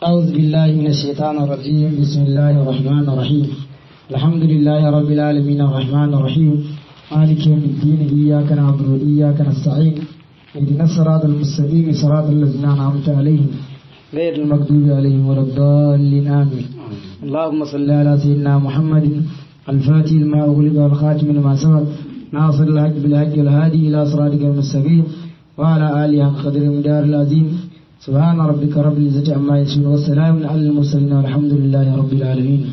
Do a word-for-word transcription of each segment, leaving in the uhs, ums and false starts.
أعوذ بالله من الشيطان الرجيم. بسم الله الرحمن الرحيم. الحمد لله رب العالمين الرحمن الرحيم مالك يوم الدين. إياك نعبد وإياك نستعين. اهدنا الصراط المستقيم صراط الذين أنعمت عليهم غير المغضوب عليهم ولا الضالين آمين. اللهم صل على سيدنا محمد الفاتح لما أغلق والخاتم لما سبق ناصر الحق بالحق والهادي إلى صراطك المستقيم وعلى آله حق قدر المدار العظيم. سبحان ربك رب العزة عما يصفون والسلام على المرسلين والحمد لله رب العالمين.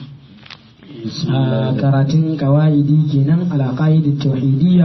karatun kawaidi kenan ala qaidit tauhidiyya.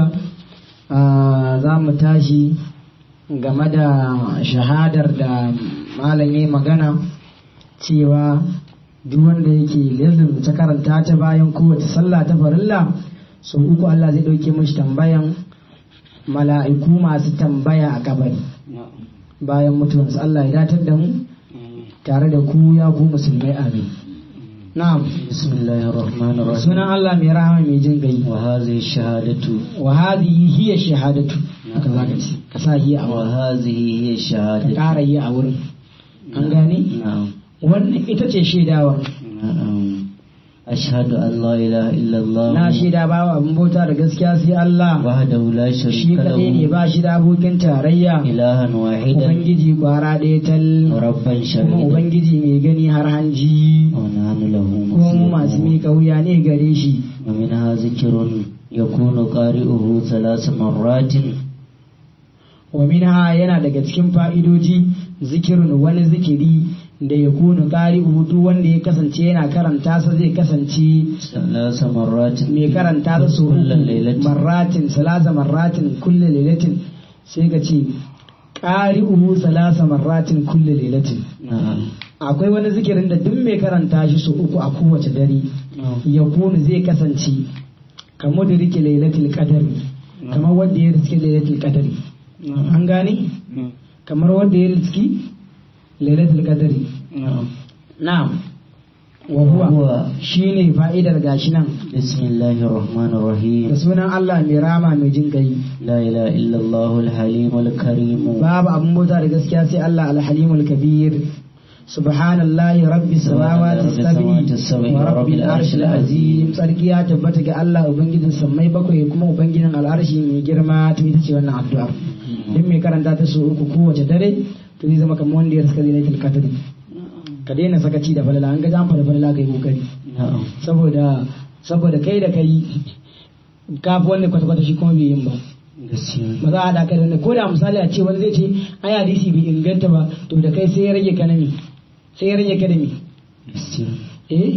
za mu tashi game da shahadar da malami magana cewa duk wanda yake lazim ta karanta ta bayan kowace sallah ta farilla sau uku Allah zai dauke mashi tambayan mala'iku masu tambaya a kabari bayan mutuwansu. Allah ya datar da mu tare da ku ya ku musulmai amin. na'am bismillahir rahmanir rahim. sunan Allah mai rahama mai jin gai. wa hadhihi shahadatu wa hadhihi hiya shahadatu haka zaka ce ka sa hiya a wa wurin hadhihi hiya ka shahadatu ƙara hiya a wurin an gane na'am wannan ita ce shaidawa. na'am ashhadu an la ilaha illa Allah na shaida bawa abin bauta da gaskiya sai Allah wahdahu la shi sharika kadai ne lahu ba shi da abokin tarayya ilahan wahidan ubangiji kwara ɗaya tal rabban kuma shahidan ubangiji mai gani har hanji wa nahnu lahu kuma mu masu muslimun miƙa wuya ne gare shi. wa minha zikrun yakunu qari'uhu thalath marratin wa minha yana daga cikin fa'idoji zikirun wani zikiri da ya kunu ƙari hutu wanda ya kasance yana karanta sa zai kasance thalath marratin mai karanta sa su kullal lailatin marratin salasa marratin kulle lailatin sai ka ce ƙari uhu salasa marratin kulle lailatin. na'am akwai wani zikirin da duk mai karanta shi su uku a kowace dare ya kunu zai kasance kamar da rike lailatul qadari kamar wanda ya riske lailatul qadari an gane kamar wanda ya riski lailatul qadari. na'am na'am wa huwa shine fa'idar gashi nan bismillahir rahmanir rahim. da sunan Allah mai rama mai jin kai. لا إله إلا الله الحليم الكريم babu abun bauta da gaskiya sai Allah al-halimul kabir. subhanallahi rabbis samawati sab'i wa rabbil arshil azim. sarki ya tabbata ga Allah ubangijin sammai bakwai kuma ubangijin al'arshi mai girma. to ita ce wannan addu'a duk mai karanta ta so uku kowace dare to zai zama kamar wanda ya riska lailatul qadr. ka daina sakaci da falala an ga jan fara falala kai kokari نعم saboda saboda kai da kai kafi wanda kwata-kwata shi kuma bai yin ba gaskiya ba za a haɗa ka da wani ko da misali a ce wani zai ce ai hadisi bai inganta ba to da kai sai ya rage ka na me sai ya rage ka da me gaskiya. eh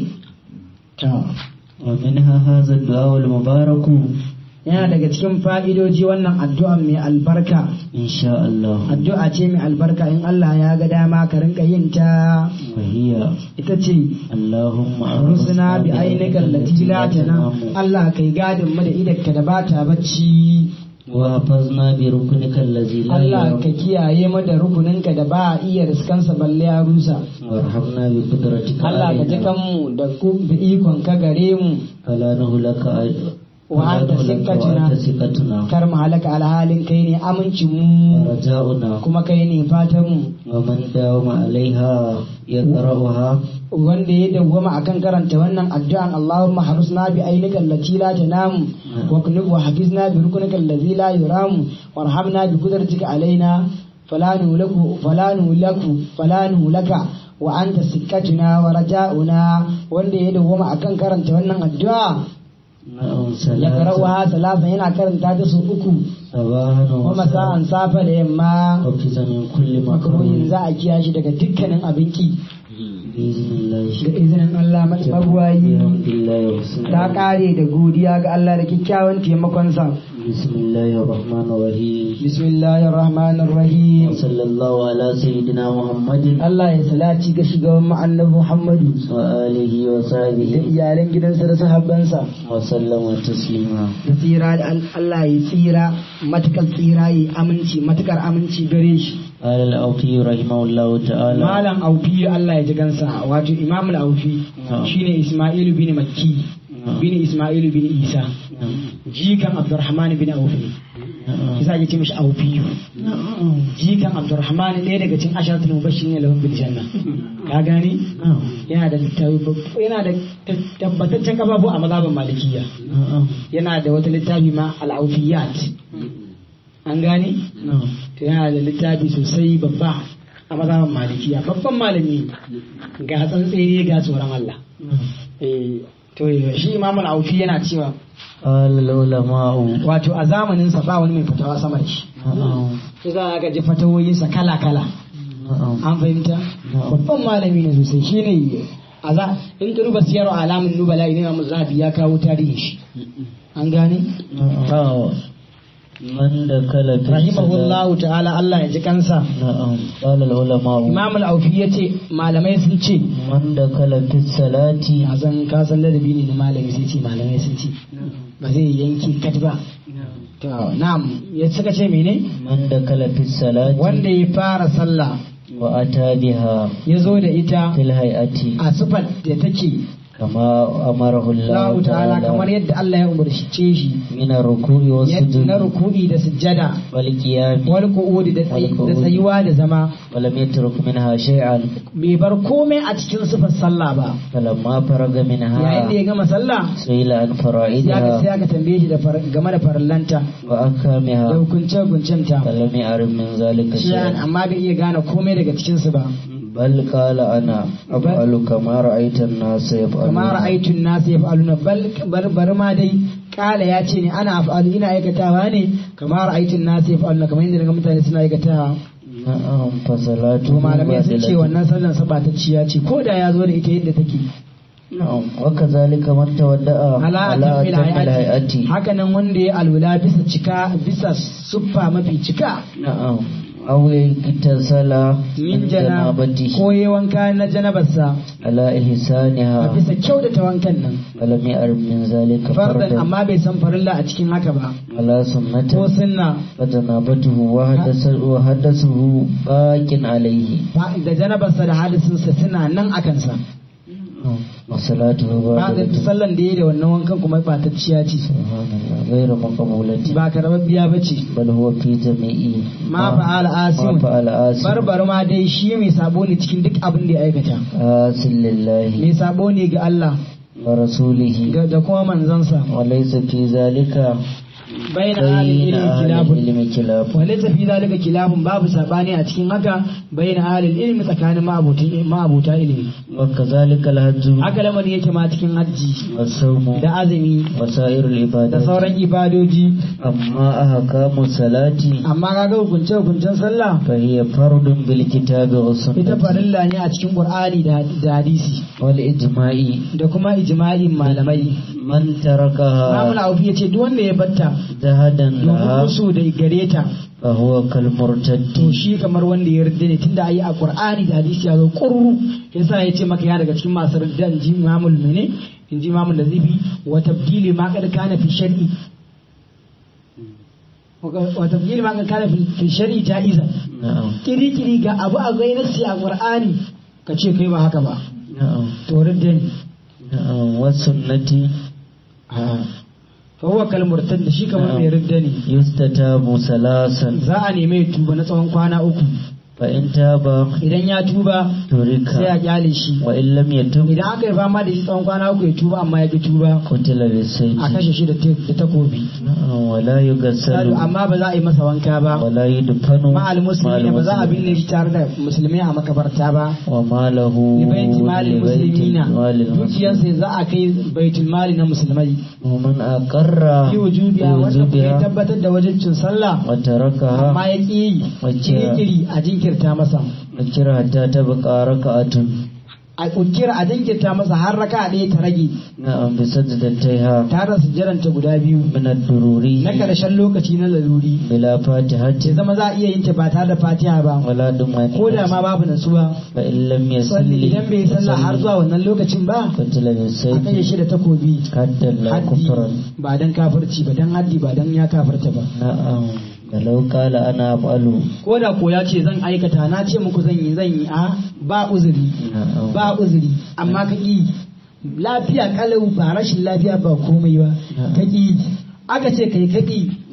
ta ومنها هذا الدعاء المبارك yana daga cikin fa'idoji wannan addu'a mai albarka. إن شاء الله addu'a ce mai albarka in Allah ya ga dama ka rinka yin ta. وهي ita ce اللهم rusuna bi ainika allati la tanam. Allah kai gadin mu da idanka da bata bacci. وحفظنا بركنك الذي لا Allah يرام ka kiyaye mu da rukuninka da ba a iya riskansa balle ya rusa. وارحمنا بقدرتك Allah ka ji علينا kanmu da ku da ikon ka gare mu. فلا نهلك وأنت ثقتنا. ثقتنا Kar mu halaka alhalin kai ne amincin mu ورجاؤنا kuma kai ne fatan mu. ومن داوم عليها يقرأها Wanda ya dawwama akan karanta wannan addu'an Allahumma harusna bi ainika allati la tanamu wa kunub wa hafizna bi rukunika allazi la yuramu warhamna bi qudratika alaina fala nulaku fala nulaku fala nulaka wa anta sikkatuna wa raja'una. wanda ya dawwama akan karanta wannan addu'a نعم ya ثلاثة karawa salasa yana karanta ta su uku صباحا kuma sa'an safa da yamma. وكذا من كل makaruhin مكروه za a kiya shi daga dukkanin abinki بإذن الله da izinin Allah magwayi. الحمد لله وحسن ta kare da godiya ga Allah da kyakkyawan taimakonsa. بسم الله الرحمن الرحيم bismillahir rahmanir rahim. وصلى الله على سيدنا محمد Allah ya salati ga shugaban mu annabi Muhammadu وآله da وصحبه iyalan gidansa da sahabbansa. وسلم تسليما. da tsira da al- Allah ya tsira matukar tsira ya aminci matukar aminci gare shi. قال الأوفي رحمه الله تعالى malam aufi Allah ya ji gansa wato imamul aufi Na'am. shine Isma'ilu bin Makki Na'am. bin Isma'ilu bin Isa نعم. jikan Abdurrahman bin Auf ne yasa ake ce mishi aufiyu jikan Abdurrahman ɗaya daga cikin asharatul mubashirin ne lahum bil janna ka gani yana da littafi yana da tabbataccen kafafu a mazhabin malikiyya yana da wata littafi ma al-aufiyat an gani to yana da littafi sosai babba a mazhabin malikiyya babban malami ga tsantsere ga tsoron Allah eh to shi imamul aufi yana cewa al-ulama'u wato a zamanin sa ba wani mai fatawa sama da shi sai za ka ji fatawoyin sa kala kala an fahimta babban malami ne sosai shine a za in ka duba siyar alamun nubala ne Imam Zahabi ya kawo tarihin shi an gane man da kala fi rahimahullahu ta'ala Allah ya ji kansa na'am qala al-ulama'u Imam al-Aufi yace malamai sun ce man da kala fi salati a zan ka san ladabi ne na malami sai ce malamai sun ce ba zai yanki kat ba to na'am ya suka ce mene man da kala fi salati wanda ya fara sallah wa ata biha ya zo da ita fil hay'ati a sifar da take kama amarahu Allah Allah ta'ala kamar yadda Allah ya umarce shi min ar-ruku'i was sujud na ruku'i da sujjada wal qiyam wal qu'udi da tsayuwa da zama walam yatruk minha shay'an bai bar komai a cikin sifar sallah ba falamma faraga minha yayin da ya gama sallah sai la an sai aka fara'idaha sai aka tambaye shi da far- game da farallanta wa akamiha da hukunce hukuncenta falam ya'rif min zalika shi shay'an amma bai iya gane komai daga cikin su ba bal qala ana af'alu kama ra'aita an-nas yaf'alun kama ra'aytun nas yaf'aluna bal bar bar ma dai kala ya ce ne ana af'alu ina aikatawa ne kama ra'aytun nas yaf'aluna kamar yadda daga mutane suna aikatawa na'am fa salatu to malamai sun ce wannan sallan sabatacciya ce ko da ya zo da ita yadda take na'am wa kadhalika man tawadda'a ala ala tafil tafil hayati hayati haka nan wanda ya alwala bisa cika bisa suffa mafi cika na'am aw yaktasala min jana janabati ko yi wanka na janabarsa ala a ihsaniha bisa kyau da ta wankan nan falam ya'rif min zalika fardan fardan amma bai san farilla a cikin haka ba ala ko sunnati sunna fajanabatuhu wa hadasa wa hadasuhu baqin alayhi fa- da janabarsa da hadisinsa suna nan a kansa wa salatuhu ba da ba'da sallan da ya da wannan wankan kuma batacciya ce subhanallah ghayra maqbulati ba karababbiya ba ce bal huwa fi jami'i ma fa'ala ma asim fa'ala asim barbar ma dai shi mai sabo ne cikin duk abin da ya aikata asil lillahi mai sabo ne ga Allah wa rasulihi ga- da kuma manzansa wa laysa fi zalika bayan halin bayna ilmin ahli kilabun ilmi kilab walaisa fi zalika kilabun babu sabani a cikin haka bayan halin ilmi tsakanin ma'abutan- ma'abuta ilimi wa kadhalika al-hajju haka lamarin yake ma cikin hajji was-sawmu da azumi wa sa'irul da ibadat sauran ibadoji amma ahkamu salati amma kaga hukunce hukuncen sallah fa hiya fardun bil kitabi was ita sunnati farilla ne a cikin qur'ani da da hadisi wal ijma'i da kuma ijma'in malamai man tarakaha Imam Aufi yace duk wanda ya batta jahadan domin laha musu da gare ta fa huwa kal murtaddi to shi kamar wanda ya yarda ne tunda ayi a qur'ani da hadisi ya zo qurru yasa yace maka ya daga cikin masu riddan ji imamul mene in ji imamul lazibi wa tabdili ma kad kana fi shar'i wa tabdili ma kad kana fi- fi shar'i ja'iza na'am kiri kiri ga abu a gaina sai a qur'ani ka ce kai ba haka ba na'am to ridda ne na'am was sunnati fa huwa kal murtad shi kamar mai ridda ne yustatabu salasan za a neme ya tuba na tsawon kwana uku fa in taba idan ya tuba turika sai a kyale shi wa in lam yatub idan aka yi fama da shi tsawon kwana uku ya tuba amma ya ki tuba qutila a bisayfi kashe shi da te- da takobi na'am wa la yughassalu amma ba za a yi masa wanka ba wa la yudfanu ma'al musulmi ba za a binne shi tare da musulmai a makabarta ba wa malahu libaiti malin musulmina dukiyarsa za a kai baitul mali na musulmai ومن أقر fi wujubiya wanda kuma ya tabbatar da wajibcin sallah وتركها amma ya ƙi yi Wacce- kiri a jinkirta masa ذكر حتى تبقى ركعة a ukira a jinkirta masa har raka ɗaya ta rage نعم بسجدتيها tare da sujjaranta guda biyu من الضروري na ƙarshen lokaci na laluri بلا فاتحة ce zama za a iya yin ta ba tare da fatiha ba ولا دمان ko da ma babu nasuwa فإن لم salli يصلي idan bai sallah har zuwa wannan lokacin ba قتل a kashe بالسيف shi da takobi حتى لا haddi كفرا ba dan kafirci ba dan haddi ba dan ya kafirta ba نعم ولو قال أنا أفعل ko da ko ya ce zan aikata na ce muku zan yi zan yi a ba uzuri نعم ba uzuri amma ka ƙi lafiya kalau ba rashin lafiya ba komai ba ka ƙi aka ce kai ka ƙi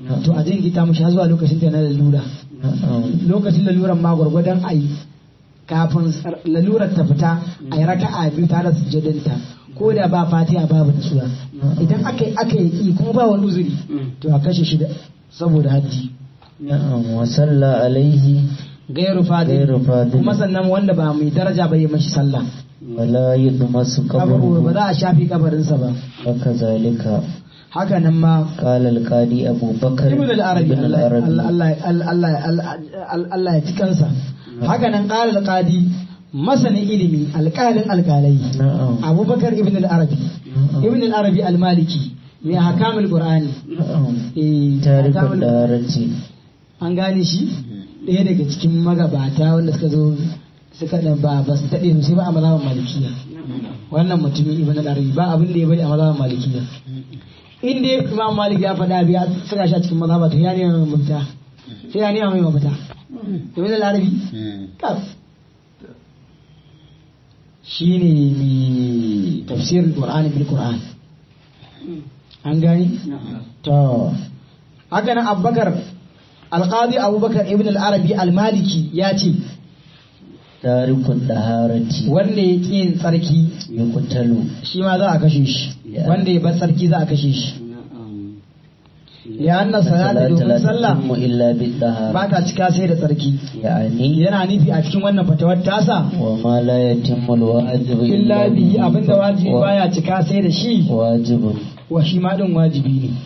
to a jinkita mushi har zuwa lokacin ta na lalura lokacin laluran ma gwargwadon ayi kafin lalurar ta fita a yi raka'a biyu tare da sujjadinta ko da ba fatiha babu nasuwa idan aka yi aka yi kuma ba wani uzuri to a kashe shi saboda haddi wa salla alaihi gairu fadil kuma sannan wanda ba mai daraja ba yi mashi sallah wala yudmasu kabaru qabruhu ba za a shafi kabarinsa ba haka zalika haka nan ma qala al-qadi Abu Bakar ibn al-Arabi ibn al-Arabi Allah Allah Allah ya cikansa haka nan qala al-qadi masanin ilimi alƙalin alƙalai na'am Abubakar ibn al-Arabi ibn al-Arabi al-Maliki mai hakamul Qur'ani eh tarikul darati an gane shi ɗaya daga cikin magabata wanda suka zo suka da ba ba su daɗe sai ba a mazhaban malikiya wannan mutumin ibn al-Arabi ba abin da ya bari a mazhaban malikiya in dai Imam Malik ya faɗa biya suka sha cikin mazhaba to ya ne mai mafita sai ya ne mai mafita ibn al-Arabi kaf shine mai tafsirin Qur'ani bil Qur'an an gani to haka nan Abubakar alqadi Abubakar ibn al-Arabi al-Maliki ya ce tarikul daharati wanda ya ƙi yin tsarki yuqtalu shi ma za a kashe shi wanda ya bar tsarki za a kashe shi ya anna salata domin sallah illa bid dahara ba ta cika sai da tsarki yani yana nufi a cikin wannan fatawar tasa wa ma la yatimmu al-wajib illa bihi abinda wajibi baya cika sai da shi wajibun wa shi ma din wajibi ne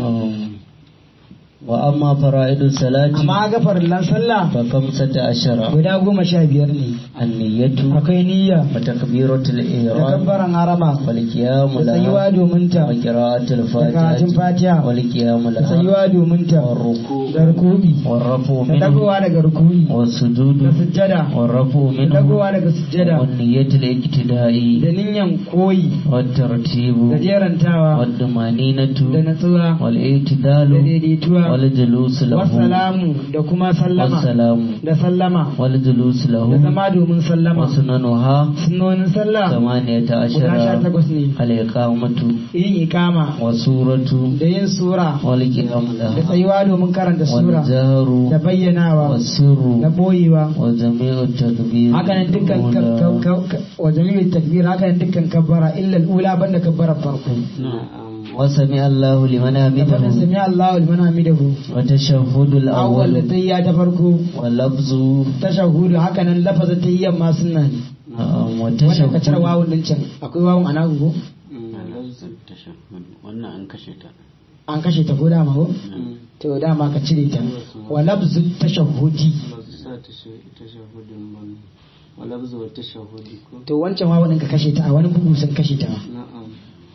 wa amma fara'idu salati amma ga farillan sallah fa kamsata ashara guda goma sha biyar ne an-niyyatu akwai niyya wa takbiratul da ihram kabbaran harama wal qiyamu da tsayuwa domin ta wa qira'atul da karatun fatiha fatiha wal qiyamu da tsayuwa domin ta wa ruku da rukubi wa rafu da minhu dagowa daga rukubi wa sujudu da sujjada wa rafu da minhu dagowa daga sujjada wa niyyatul iktida'i da niyan koyi wa tartibu da jerantawa wa dumaninatu da natsuwa wal da i'tidalu daidaituwa wal julus lahu wasalamu da kuma sallama wassalamu da sallama wal julus lahu da zama domin sallama wa sunanuha sunnonin sallah samaniyata guda sha ashara takwas ne al-iqamatu yin ikama wa suratu da yin sura wal qiyamu da laha tsayuwa domin karanta wal sura jahru da bayyanawa was sirru da boyewa wa jami'u takbir haka nan dukkan ka- ka- ka- ka- wa jami'in takbir haka nan dukkan kabbara illa al-ula banda kabbarar farko wa sami Allahu liman da fadin hamidahu sami Allahu liman hamidahu wa tashahhudul awwal awwal da tayya ta farko wa lafzu tashahhudu haka nan lafazin tayyan ma sunna ne na'am wa wannan ka cire tashahhud wawun din can akwai wawun ana ko wannan an kashe ta an kashe ta ko dama ko to dama ka cire ta wa lafzu tashahhudi sa tashahudin ban wala buzu wa tashahudi ko to wancan wawun din ka kashe ta a wani bugu sun kashe ta na'am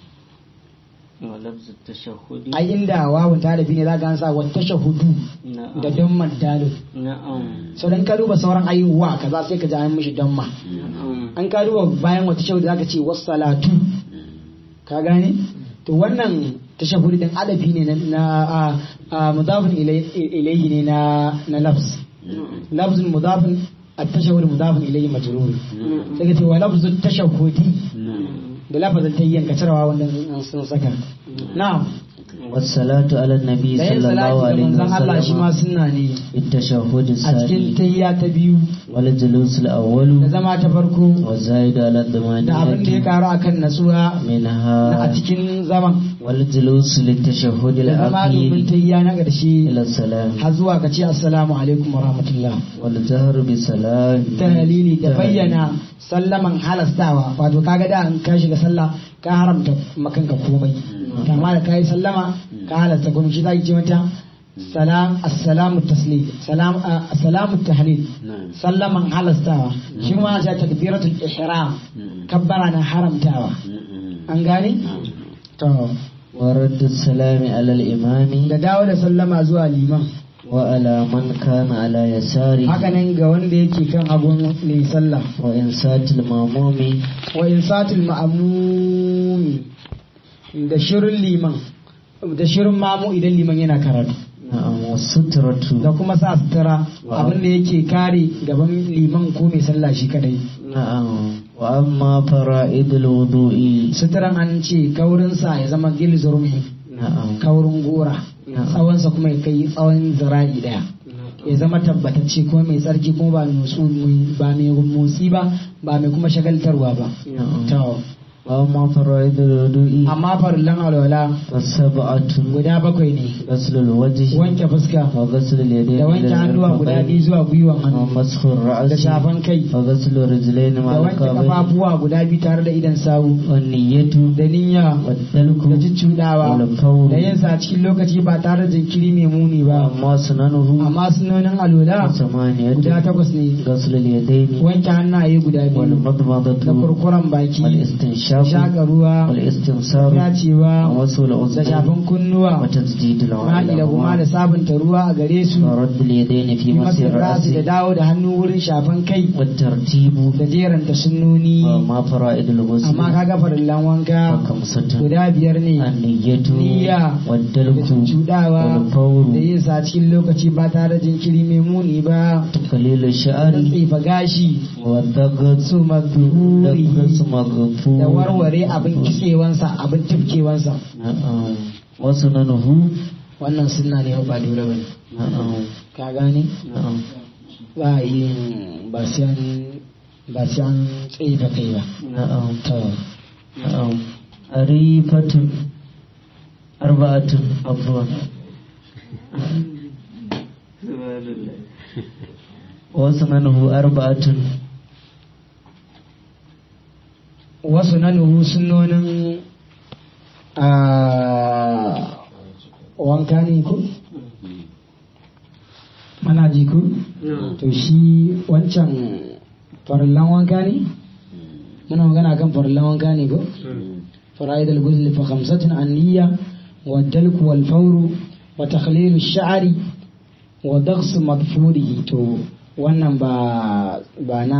wala buzu tashahudi ai inda wawun ta rabi ne za ka an sa wa tashahudu na'am da damman dalil na'am sau dan ka duba sauran ayyuwa kaza sai ka ji an mishi damma na'am an ka duba bayan wata shahudu zaka ce wassalatu ka gane to wannan tashahudi din adabi ne na- na a- a mudafin ilai- ilayhi ne na na lafz lafzun mudafin at-tashahhud mudafin ilayhi majrur sai ka ce wa lafzu tashahhudi da lafazin tayyan ka cirawa wannan an sun saka na'am والصلاة على النبي da yin صلى الله salati ga عليه manzon Allah shi ma وسلم sunna ne في التشهد a cikin الثاني tayya ta biyu والجلوس da الأول zama ta farko والزايد على da abin da ya الضمانية karu akan natsuwa na a منها cikin zaman والجلوس للتشهد da zama domin الأخير tayya na ƙarshe إلى السلام har zuwa ka ce assalamu alaikum wa rahmatullah والجهر بسلام ta halili da bayyana sallaman halastawa wato kaga da in ka shiga sallah ka haramta makanka komai kama da kai sallama ka halasta komai shi zaki ce mata salam assalamu taslim salam assalamu tahlil na'am sallaman halastawa shi ma ta takbiratul ihram kabbara na haramtawa an gane to ورد السلام على الإمام da dawo da sallama zuwa liman وعلى من كان على يساره haka nan ga wanda yake kan hagun mai sallah وإنسات المأموم wa insatul ma'mum da shirin liman da shirin mamu idan liman yana karatu نعم والسترة da kuma sa sutura abin da yake kare gaban liman ko mai sallah shi kadai نعم وأما فرائض الوضوء suturan an ce kaurin sa ya zama gilzurmi نعم kaurin gora tsawonsa kuma ya kai tsawon zira'i daya ya zama tabbatacce kuma mai tsarki kuma ba mai motsi ba ba mai kuma shagaltarwa ba. وما فرائض الوضوء amma farillan alwala فالسبعة guda bakwai ne: غسل الوجه wanke fuska وغسل اليدين da wanke hannuwa guda biyu zuwa gwiwan hannu ومسح الرأس da shafan kai وغسل الرجلين مع da wanke الكعبين kafafuwa guda biyu tare da idan sawu والنية da niyya والدلك da jiccudawa والفور da yin sa a cikin lokaci ba tare da jinkiri mai muni ba. وأما سننه amma sunanin alwala ثمانية guda takwas ne: غسل اليدين wanke hannaye guda biyu والمضمضة da kurkuren baki والاستنشاق shaƙa ruwa والاستنصار yacewa ووصل da الأذنين shafin kunnuwa وتسديد ma'i da kuma da العين sabunta ruwa a gare su ورد اليدين في مسح masu rasu da الرأس dawo da hannu wurin shafan kai والترتيب da jeranta sunnoni. وما فرائض الغسل amma kaga farillan wanka وخمسة guda biyar ne: النية niyya da والدلك cudawa والفور da yin sa cikin lokaci ba tare da jinkiri mai muni ba, تقليل da الشعر tsifa gashi والضغط su magduri ضغط مغفور da warware abin kitsewansa abin tifkewansa. نعم وسننه wannan sunna ne ba dole bane, نعم ka gane نعم ba a yin ba sai an ba sai an tsifa kai ba. نعم to نعم أريفة أربعة عفوا وسننه أربعة wasu na nuhu sunnonin a wanka ne ku? mana ji ku? to shi wancan farillan wanka ne? muna magana kan farillan wanka ne ku? fara'id al-ghusl fa khamsatun an-niyya wa dalku wal fawru wa takhlil ash-sha'ri wa daghs madfurihi. to wannan ba ba na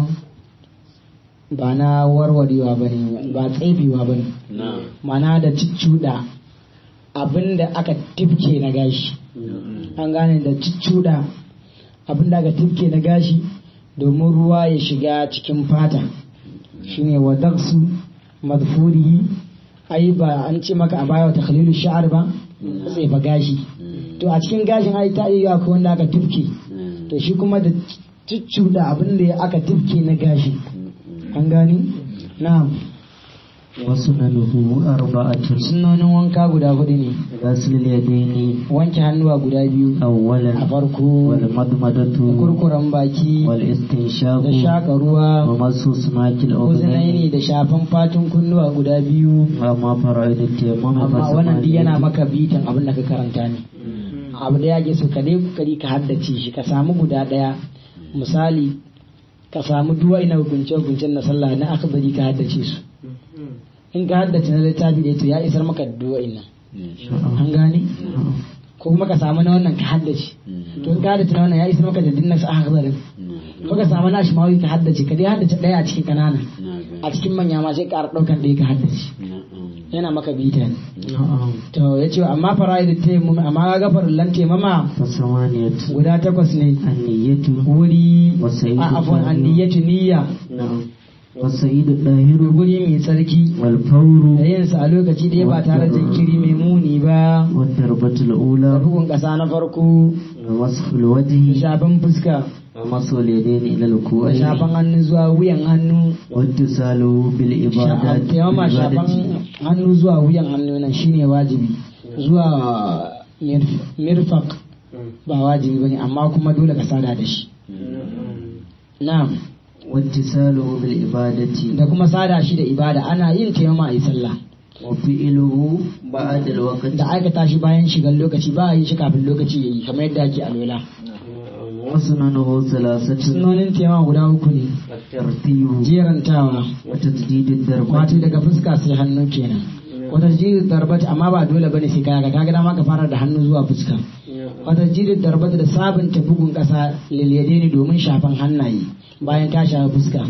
ba na warwarewa ba ne, ba tsefewa ba ne, mana da ciccuda abinda aka tifke na gashi. an gane da ciccuda abinda aka tifke na gashi domin ruwa ya shiga cikin fata shine wa daqsu madfurihi. ai ba an ce maka a baya wa takhlilu sha'ar ba, tsefa gashi. to a cikin gashin ai ta iya ko wanda aka tifke, to shi kuma da ciccuda abinda aka tifke na gashi. an gani? na'am. وسننه أربعة sunnonin wanka guda hudu ne: غسل اليدين wanke hannuwa guda biyu a أولا farko, والمضمضة kurkuren baki والاستنشاق da shaka ruwa, ومس سماك uzunai ne الأذنين da shafan fatun kunnuwa guda biyu. وما فرائض التيمم amma wannan duk yana فثمانية maka bitan abin da ka karanta ne. abu da yake so ka dai kokari ka haddace shi, ka samu guda daya. misali ka samu duwa ina hukunce hukuncen na sallah na akbari ka haddace su. in ka haddace na littafi da to ya isar maka duwa ina. an gane? ko kuma ka samu na wannan ka haddace, to in ka haddace na wannan ya isar maka da dinnan sa akbarin. ko ka samu na shi mawai ka haddace, ka dai haddace daya a cikin kanana, a cikin manya ma sai ƙara ɗaukar ɗaya ka haddace. yana maka bita ne. to ya ce amma fara'id tayammum, amma ga farillan taimama فثمانية guda takwas ne: النية wuri والسعيد a afwan الطاهر anniyatu niyya, نعم والسعيد الطاهر guri mai tsarki da والفور yin sa a lokaci ɗaya ba tare da jinkiri mai muni ba, والضربة da الأولى bugun ƙasa na farko, ومسح da الوجه shafan fuska, ومسح اليدين إلى da الكوعين shafan hannu zuwa wuyan hannu. واتصاله بالعبادات taimama shafan بالعبادة hannu zuwa wuyan hannu nan shine wajibi, zuwa mirf- mirfaq ba wajibi bane, amma kuma dole ka sada da shi. na'am. واتصاله بالعبادة da kuma sada shi da ibada. ana yin taimama a yi sallah, وفعله بعد الوقت da aikata shi bayan shigar lokaci, ba a yin shi kafin lokaci ya yi kamar yadda ake alwala. وسننه ثلاثة sunonin taimama guda uku ne: الترتيب jerantawa, وتجديد wato الضربة daga fuska sai hannu kenan. wata jirin darbata, amma ba dole bane sai kaga kaga dama ka fara da hannu zuwa fuska. wata jirin darbata da sabunta bugun kasa lilyade ne domin shafan hannaye bayan ka shafa fuska,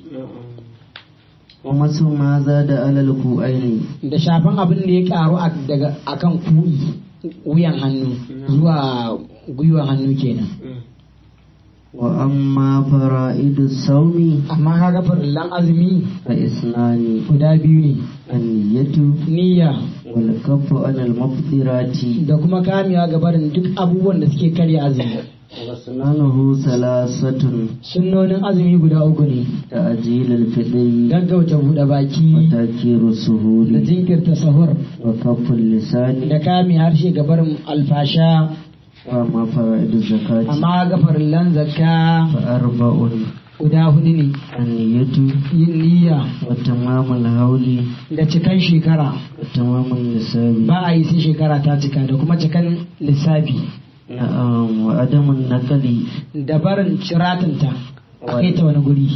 ومسح ما زاد على الكوعين da shafan abin da ya karu a- daga akan ku'i wuyan hannu zuwa gwiwan hannu kenan. وأما فرائد الصوم amma kaga farillan azumi فإثنان guda biyu ne, النية niyya والكف عن المفطرات da kuma kamewa ga barin duk abubuwan da suke karya azumi. وسننه ثلاثة Sunnonin azumi guda uku ne, تأجيل الفطر gaggauta buɗe baki وتأخير da السهول jinkirta sahur وكف اللسان da kame harshe ga barin alfasha. وأما فرائد الزكاة Amma ga farillan zakka فأربع guda hudu ne, النية yin niyya وتمام الهول da cikan shekara, وتمام النساب ba a yi sai shekara ta cika, da kuma cikan lissafi, نعم وعدم النقل da barin ciratinta a kai ta wani guri,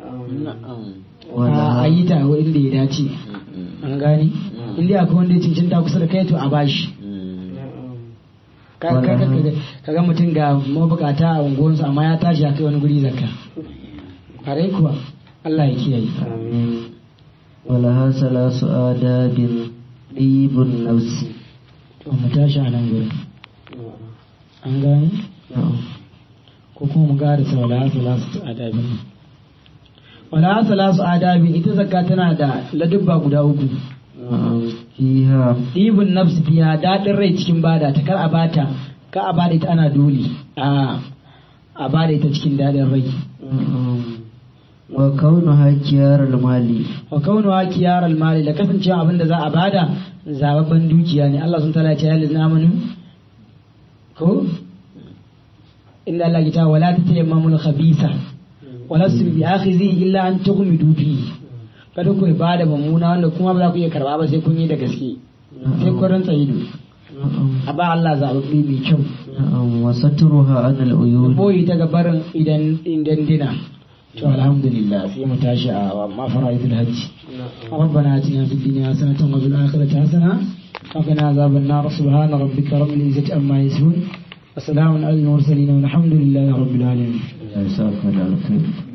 a yi ta wa inda ya dace. An gani? Inda akwai wanda ya cincinta kusa da kai to a bashi. Ka ga mutum ga mabukata a unguwarsu amma ya tashi ya kai wani guri zakka. Kare kuwa Allah ya kiyaye. آمين ولها ثلاث آداب طيب النفس To mu tashi a nan gurin. An gani? نعم Ko kuma mu gada sa wala salasu adabin. Wala salasu adabin ita zakka tana da ladubba guda uku. نعم فيها Ɗibin nafsi fiya daɗin rai cikin bada ta kar a bata ka a bada ita ana dole a a bada ita cikin daɗin rai. نعم وكونها كيار المال Wa kaunuwa kiyar almali da kasancewa abin da za a bada zababban dukiya ne. Allah sun tala ya ce ya lizna amanu ko inda Allah ya ta wala ta tayammamul khabisa wala su bi akhizi illa an tughmidu fi. Kada ku bada mamuna wanda kuma ba za ku iya karba ba sai kun yi da gaske. Sai ku rantsa ido. نعم A ba Allah zababbe mai kyau. نعم وسترها عن العيون Boyi ta gabarin idan idan dina. To alhamdulillah sai mu tashi a ma fara'idul hajji. ربنا آتنا في الدنيا حسنة وفي الآخرة حسنة وقنا عذاب النار سبحان ربك رب العزة عما يصفون وسلام على المرسلين والحمد لله رب العالمين. يا سافر على الخير